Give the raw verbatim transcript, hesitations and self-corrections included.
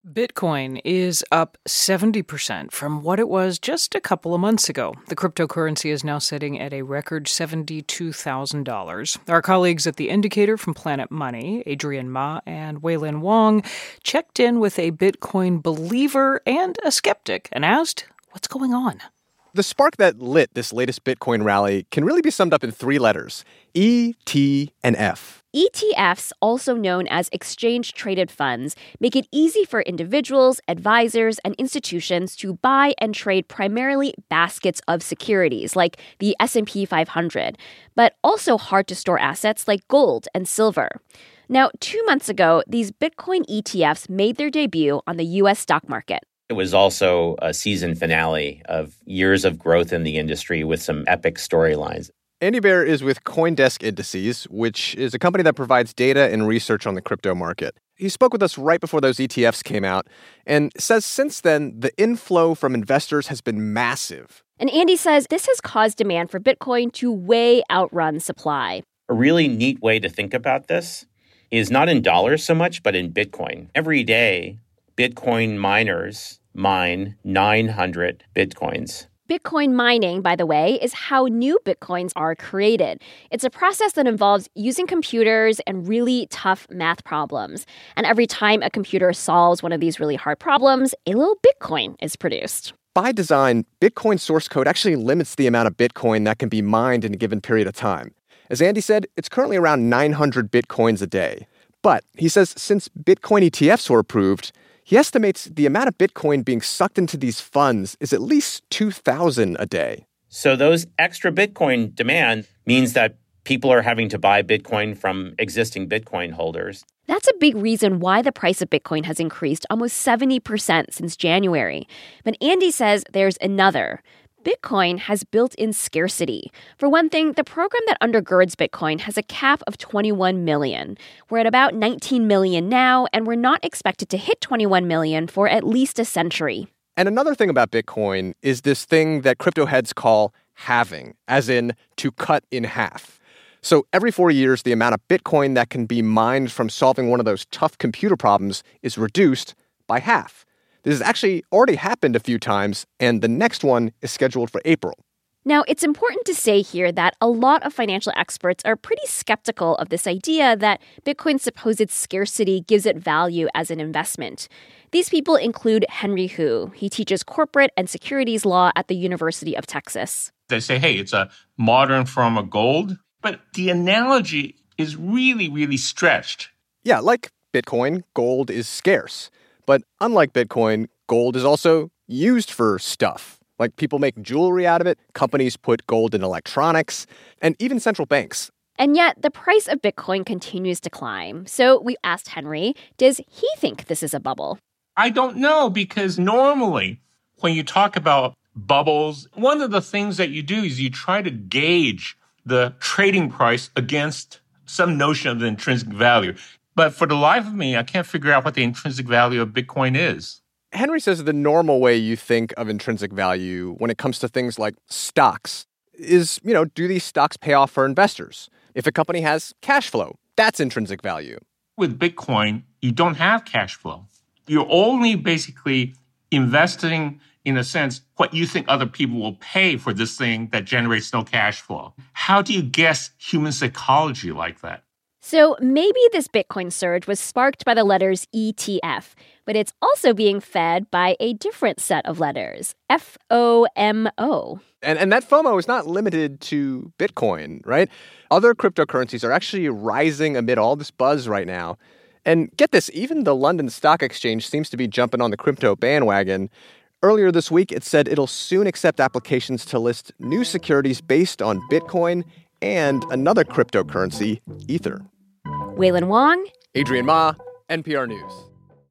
Bitcoin is up seventy percent from what it was just a couple of months ago. The cryptocurrency is now sitting at a record seventy-two thousand dollars. Our colleagues at The Indicator from Planet Money, Adrian Ma and Weilin Wong, checked in with a Bitcoin believer and a skeptic and asked, what's going on? The spark that lit this latest Bitcoin rally can really be summed up in three letters: E, T, and F. E T Fs, also known as exchange-traded funds, make it easy for individuals, advisors, and institutions to buy and trade primarily baskets of securities, like the S and P five hundred, but also hard-to-store assets like gold and silver. Now, two months ago, these Bitcoin E T Fs made their debut on the U S stock market. It was also a season finale of years of growth in the industry with some epic storylines. Andy Baer is with CoinDesk Indices, which is a company that provides data and research on the crypto market. He spoke with us right before those E T Fs came out and says since then, the inflow from investors has been massive. And Andy says this has caused demand for Bitcoin to way outrun supply. A really neat way to think about this is not in dollars so much, but in Bitcoin. Every day, Bitcoin miners mine nine hundred Bitcoins. Bitcoin mining, by the way, is how new Bitcoins are created. It's a process that involves using computers and really tough math problems. And every time a computer solves one of these really hard problems, a little Bitcoin is produced. By design, Bitcoin source code actually limits the amount of Bitcoin that can be mined in a given period of time. As Andy said, it's currently around nine hundred Bitcoins a day. But he says since Bitcoin E T Fs were approved, he estimates the amount of Bitcoin being sucked into these funds is at least two thousand a day. So those extra Bitcoin demand means that people are having to buy Bitcoin from existing Bitcoin holders. That's a big reason why the price of Bitcoin has increased almost seventy percent since January. But Andy says there's another. Bitcoin has built-in scarcity. For one thing, the program that undergirds Bitcoin has a cap of twenty-one million. We're at about nineteen million now, and we're not expected to hit twenty-one million for at least a century. And another thing about Bitcoin is this thing that crypto heads call halving, as in to cut in half. So every four years, the amount of Bitcoin that can be mined from solving one of those tough computer problems is reduced by half. This has actually already happened a few times, and the next one is scheduled for April. Now, it's important to say here that a lot of financial experts are pretty skeptical of this idea that Bitcoin's supposed scarcity gives it value as an investment. These people include Henry Hu. He teaches corporate and securities law at the University of Texas. They say, hey, it's a modern form of gold, but the analogy is really, really stretched. Yeah, like Bitcoin, gold is scarce. But unlike Bitcoin, gold is also used for stuff. Like people make jewelry out of it, companies put gold in electronics, and even central banks. And yet, the price of Bitcoin continues to climb. So we asked Henry, does he think this is a bubble? I don't know, because normally when you talk about bubbles, one of the things that you do is you try to gauge the trading price against some notion of the intrinsic value. But for the life of me, I can't figure out what the intrinsic value of Bitcoin is. Henry says the normal way you think of intrinsic value when it comes to things like stocks is, you know, do these stocks pay off for investors? If a company has cash flow, that's intrinsic value. With Bitcoin, you don't have cash flow. You're only basically investing, in a sense, what you think other people will pay for this thing that generates no cash flow. How do you guess human psychology like that? So maybe this Bitcoin surge was sparked by the letters E T F, but it's also being fed by a different set of letters, F O M O. And and that FOMO is not limited to Bitcoin, right? Other cryptocurrencies are actually rising amid all this buzz right now. And get this, even the London Stock Exchange seems to be jumping on the crypto bandwagon. Earlier this week, it said it'll soon accept applications to list new securities based on Bitcoin and another cryptocurrency, Ether. Weilin Wong, Adrian Ma, N P R News.